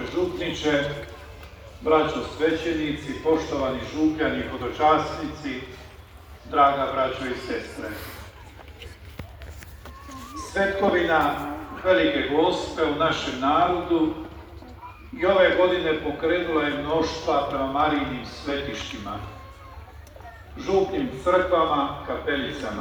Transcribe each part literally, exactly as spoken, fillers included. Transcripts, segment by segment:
župniče, braćo svećenici, poštovani župljani i hodočasnici, draga braćo i sestre. Svetkovina Velike Gospe u našem narodu i ove godine pokrenula je mnoštva prema Marijinim svetištima, župnim crkvama, kapelicama.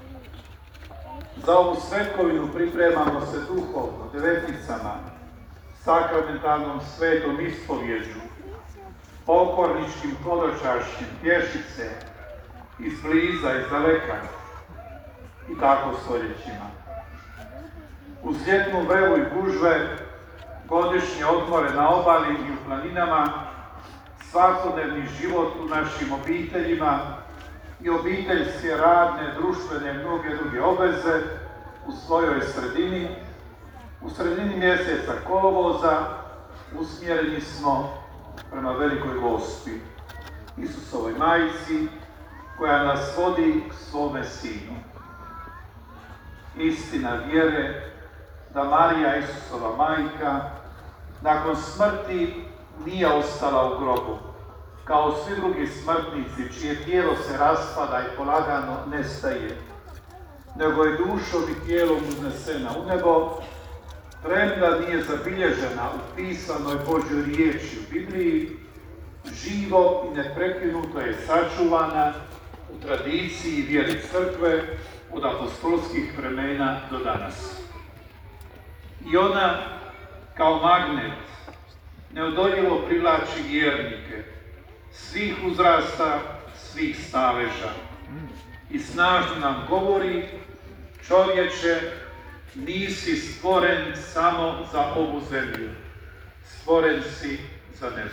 Za ovu svetkovinu pripremamo se duhovno, devetnicama, sakramentalnom svetom ispovjeđu, pokorničkim hodočašćem, pješice, izbliza, izdaleka i tako stoljećima. Uz ljetnu vrevu i gužve, godišnje odmore na obali i u planinama, svakodnevni život u našim obiteljima i obiteljske, radne, društvene i mnoge druge obveze u svojoj sredini, u sredini mjeseca kolovoza usmjereni smo prema Velikoj Gospi, Isusovoj majci, koja nas vodi k svome Sinu. Istina vjere da Marija, Isusova majka, nakon smrti nije ostala u grobu, kao svi drugi smrtnici, čije tijelo se raspada i polagano nestaje, nego je dušom i tijelom uznesena u nebo, premda nije zabilježena u pisanoj Božjoj riječi u Bibliji, živo i neprekinuto je sačuvana u tradiciji vjere crkve od apostolskih vremena do danas. I ona, kao magnet, neodoljivo privlači vjernike svih uzrasta, svih staveža i snažno nam govori: čovječe, nisi stvoren samo za ovu zemlju, stvoren si za nebo.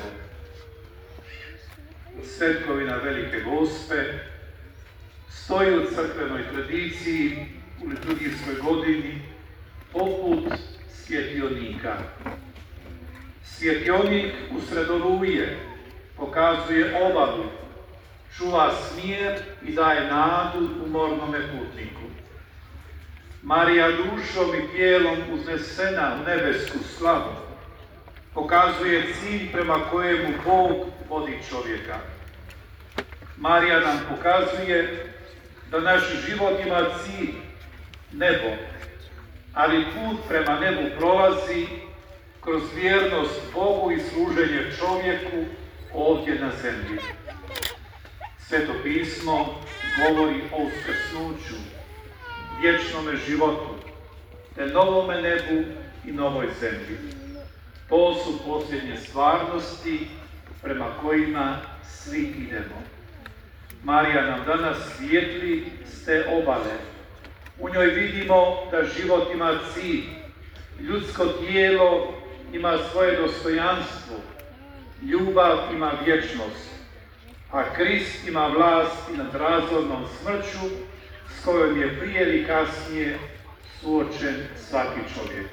Svetkovina Velike Gospe stoji u crkvenoj tradiciji u liturgijskoj godini poput svjetionika. Svjetionik usred oluje pokazuje obalu, čuva smjer i daje nadu umornome putniku. Marija dušom i tijelom uznesena u nebesku slavu pokazuje cilj prema kojemu Bog vodi čovjeka. Marija nam pokazuje da naš život ima cilj, nebo, ali put prema nebu prolazi kroz vjernost Bogu i služenje čovjeku ovdje na zemlji. Sveto pismo govori o uskrsnuću, vječnome životu, te novome nebu i novoj zemlji. To su posljednje stvarnosti prema kojima svi idemo. Marija nam danas svijetli s te obale. U njoj vidimo da život ima cilj, ljudsko tijelo ima svoje dostojanstvo, ljubav ima vječnost, a Krist ima vlast i nad razornom smrću s kojom je prije ili kasnije suočen svaki čovjek.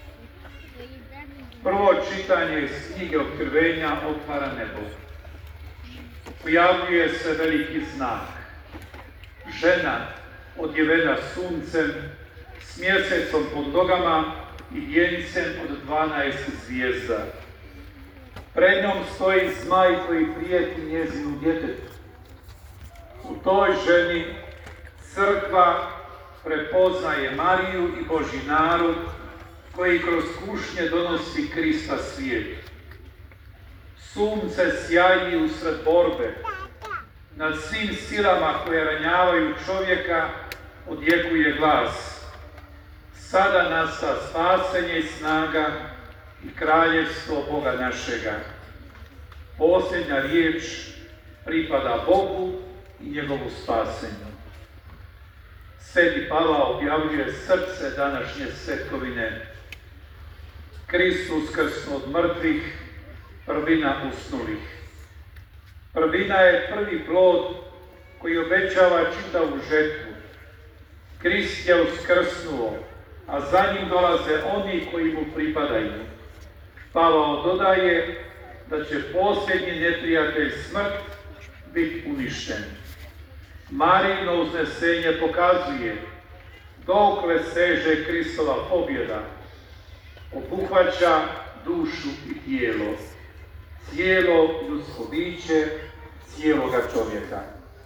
Prvo čitanje iz knjige Otkrivenja otvara nebo. Pojavljuje se veliki znak. Žena odjevena suncem, s mjesecom pod nogama i vjencem od dvanaest zvijezda. Pred njom stoji zmaj koji prijeti njezinu djetetu. U toj ženi crkva prepoznaje Mariju i Božji narod koji kroz kušnje donosi Krista svijetu. Sunce sjaji usred borbe. Nad svim silama koje ranjavaju čovjeka odjekuje glas. Sada nasta spasenje i snaga i kraljevstvo Boga našega. Posljednja riječ pripada Bogu i njegovu spasenju. Sveti Pavao objavljuje srce današnje svetkovine. Kristus uskrsnuo od mrtvih, prvina usnulih. Prvina je prvi plod koji obećava čitavu žetvu. Krist je uskrsnuo, a za njim dolaze oni koji mu pripadaju. Pavao dodaje da će posljednji neprijatelj smrt biti uništen. Marijino uznesenje pokazuje dokle seže Kristova pobjeda. Obuhvaća dušu i tijelo, cijelo ljudsko biće, cijeloga čovjeka.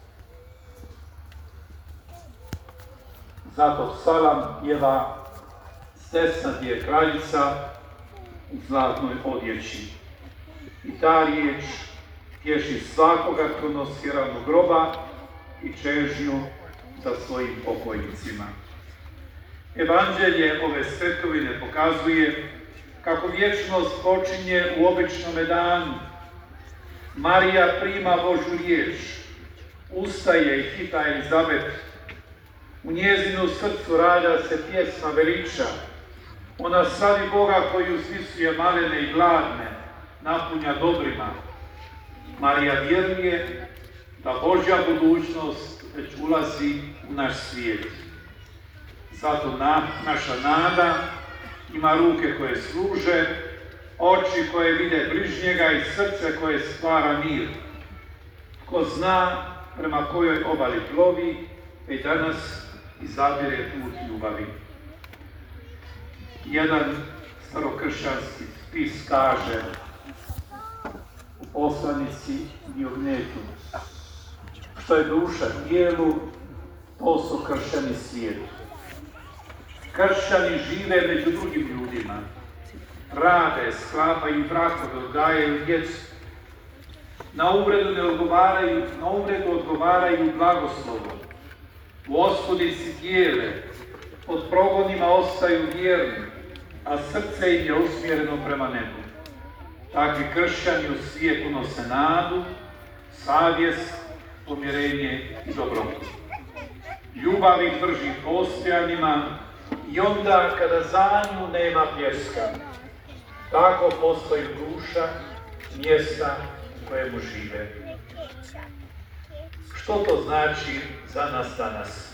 Zato psalam pjeva s desna ti je kraljica u zlatnoj odjeći. I ta riječ tješi svakoga ko nosi ranu groba i čežnju za svojim pokojnicima. Evanđelje ove svetovine pokazuje kako vječnost počinje u običnome danu. Marija prima Božju riječ, ustaje i hita Elizabet. U njezinu srcu rađa se pjesma veliča. Ona slavi Boga koji uzvisuje malene i gladne, napunja dobrima. Marija vjeruje da Božja budućnost već ulazi u naš svijet. Zato na, naša nada ima ruke koje služe, oči koje vide bližnjega i srce koje stvara mir. Tko zna prema kojoj obali plovi, već danas izabire put ljubavi. Jedan starokršćanski spis kaže u poslanici Diognetu: što je duša tijelu, to su kršćani svijetu. Kršćani žive među drugim ljudima, rade, sklapaju brakove, odgajaju djecu. Na uvredu ne odgovaraju, na uvredu odgovaraju blagoslovom. U oskudici dijele, pod progonima ostaju vjerni, a srce im je usmjereno prema nebu. Takvi kršćani u svijetu nose nadu, savjest, pomirenje i dobrotu. Ljubav ih drži postojanima i onda kada za nju nema pljeska. Tako postoji duša, mjesta u kojemu žive. Što to znači za nas danas?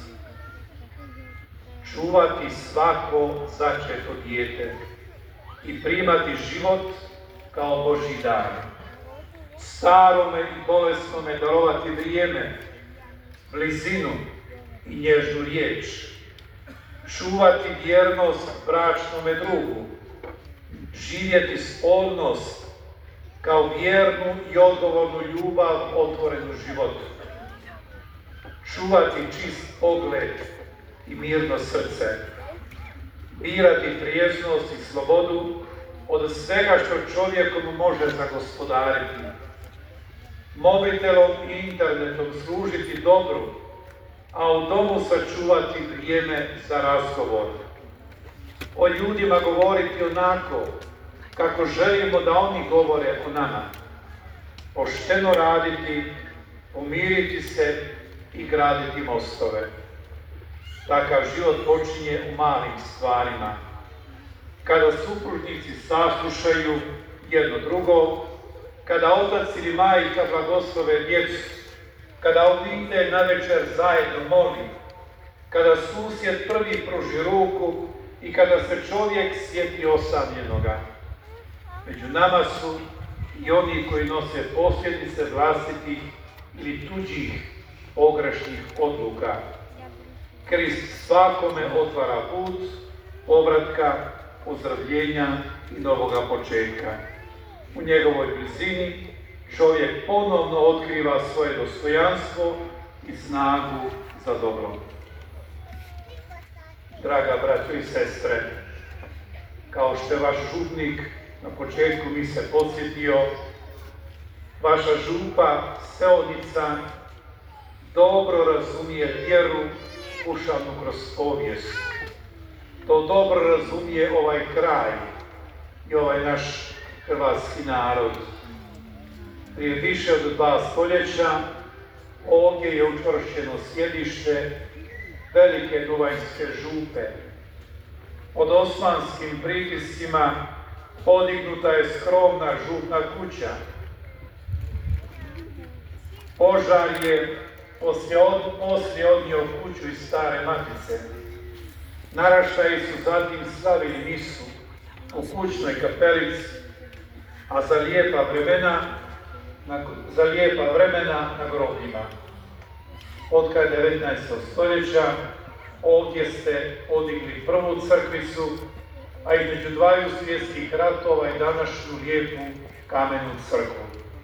Čuvati svako začeto dijete i primati život kao Božji dar. Starome i bolesnome darovati vrijeme, blizinu i nježnu riječ. Čuvati vjernost bračnome drugu. Živjeti spolnost kao vjernu i odgovornu ljubav otvorenu životu. Čuvati čist pogled i mirno srce. Birati trijeznost i slobodu od svega što čovjekom može zagospodariti. Mobitelom i internetom služiti dobru, a u domu sačuvati vrijeme za razgovor. O ljudima govoriti onako kako želimo da oni govore o nama. Pošteno raditi, pomiriti se i graditi mostove. Takav život počinje u malim stvarima. Kada supružnici saslušaju jedno drugo, kada otac ili majka blagoslove djecu, kada obitelj navečer zajedno moli, kada susjed prvi pruži ruku i kada se čovjek sjeti osamljenoga. Među nama su i oni koji nose posljedice vlastitih ili tuđih pogrešnih odluka. Krist svakome otvara put povratka, ozdravljenja i novoga početka. U njegovoj blizini čovjek ponovno otkriva svoje dostojanstvo i snagu za dobro. Draga braćo i sestre, kao što je vaš župnik na početku mi se podsjetio, vaša župa, seonica, dobro razumije vjeru kušanu kroz povijest. To dobro razumije ovaj kraj i ovaj naš hrvatski narod. Prije više od dva stoljeća ovdje je učvršćeno sjedište velike Duvanjske župe. Pod osmanskim pritiscima podignuta je skromna župna kuća. Požar je poslije, od, poslije odnio kuću iz stare matice. Naraštaji su zatim slavili misu u kućnoj kapelici, a za lijepa vremena na, za lijepa vremena na grobljima. Od kraja devetnaestog stoljeća ovdje ste podigli prvu crkvicu, a između dvaju svjetskih ratova i današnju lijepu kamenu crkvu.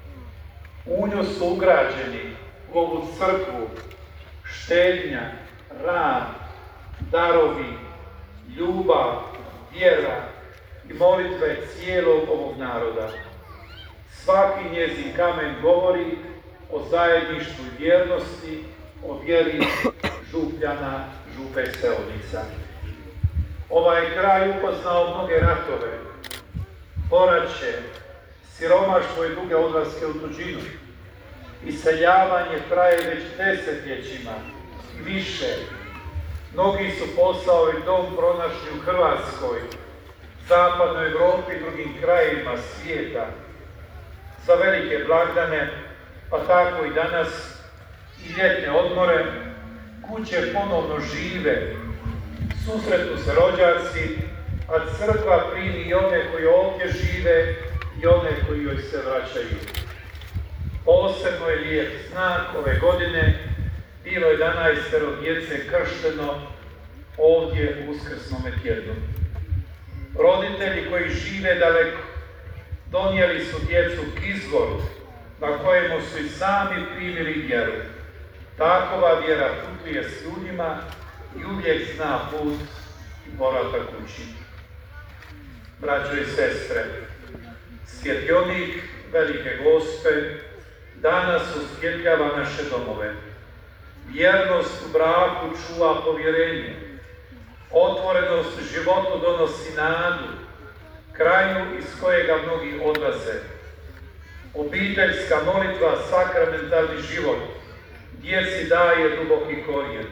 U nju su ugrađeni u ovu crkvu štednja, rad, darovi, ljubav, vjera i molitve cijelog ovog naroda. Svaki njezin kamen govori o zajedništvu i vjernosti, o vjeri Župljana, Župe Seonica. Ovaj kraj upoznao mnoge ratove, poraće, siromaštvo i duge odlaske u tuđinu. Iseljavanje traje već desetljećima i više. Mnogi su posao i dom pronašli u Hrvatskoj, zapadnoj Europi i drugim krajevima svijeta. Za velike blagdane, pa tako i danas, i ljetne odmore, kuće ponovno žive, susretnu se rođaci, a crkva primi i one koji ovdje žive i one koji joj se vraćaju. Posebno je lijep znak ove godine, bilo jedanaestero djece kršteno ovdje u Uskrsnome tjednu. Roditelji koji žive daleko donijeli su djecu k izvoru na kojemu su i sami primili vjeru. Takova vjera putuje s ljudima i uvijek zna put i povratak kući. Braćo i sestre, svjetionik Velike Gospe danas osvjetljava naše domove. Vjernost u braku čuva povjerenje. Otvorenost životu donosi nadu, kraju iz kojega mnogi odlaze. Obiteljska molitva, sakramentalni život, djeci daje duboki korijen.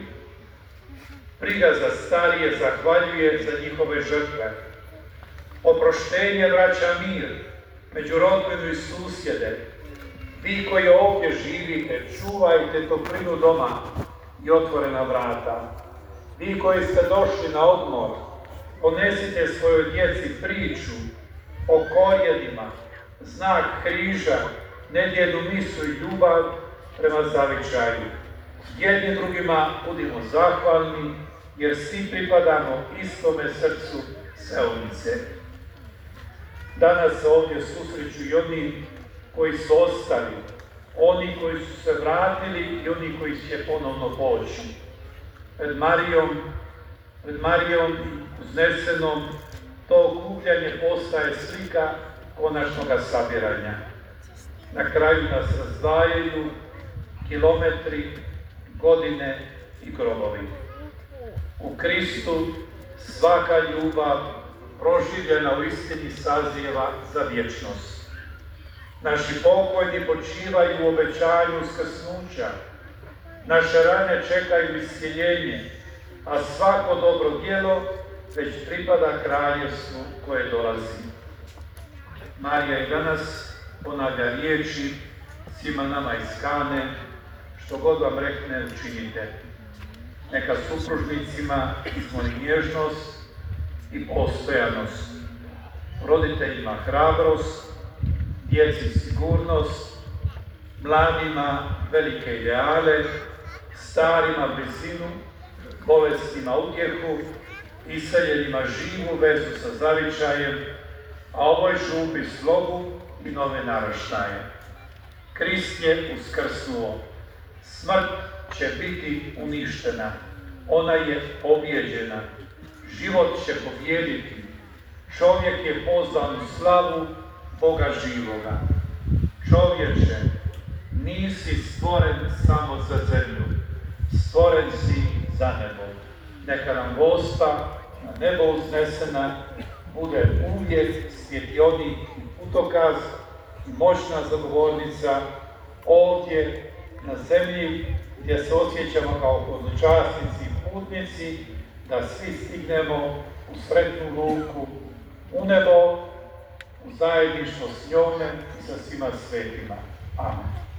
Briga za starije zahvaljuje za njihove žrtve. Oproštenje vraća mir među rodbinu i susjede. Vi koji ovdje živite, čuvajte toplinu doma i otvorena vrata. Vi koji ste došli na odmor, ponesite svojoj djeci priču o korijenima, znak križa, nedjelju misu i ljubav prema zavičaju. Jedni drugima budimo zahvalni, jer svi pripadamo istome srcu Seonice. Danas se ovdje susreću i oni koji su ostali, oni koji su se vratili i oni koji će ponovno poći. Pred Marijom, pred Marijom uznesenom, to okupljanje postaje slika konačnog sabiranja. Na kraju nas razdvajaju kilometri, godine i grobovi. U Kristu svaka ljubav proživljena u istini sazrijeva za vječnost. Naši pokojni počivaju u obećanju uskrsnuća. Naše rane čekaju iscjeljenje, a svako dobro djelo već pripada kraljevstvu koje dolazi. Marija i danas ponavlja riječi svima nama iz Kane, što god vam rekne, učinite. Neka supružnicima izmoli nježnost i postojanost, roditeljima hrabrost, djeci sigurnost, mladima velike ideale, starima blizinu, bolestima utjehu, iseljenima živu vezu sa zavičajem, a ovoj župi slogu i nove naraštaje. Krist je uskrsnuo. Smrt će biti uništena. Ona je pobjeđena. Život će pobijediti. Čovjek je pozvan u slavu Boga živoga. Čovječe, nisi stvoren samo za zemlju. Stvoren si za nebo. Neka nam Gospa na nebo uznesena bude uvijek svjetionik i putokaz i moćna zagovornica ovdje na zemlji, gdje se osjećamo kao hodočasnici i putnici, da svi stignemo u sretnu luku, u nebo, u zajedništvo s njome i sa svima svetima. Amen.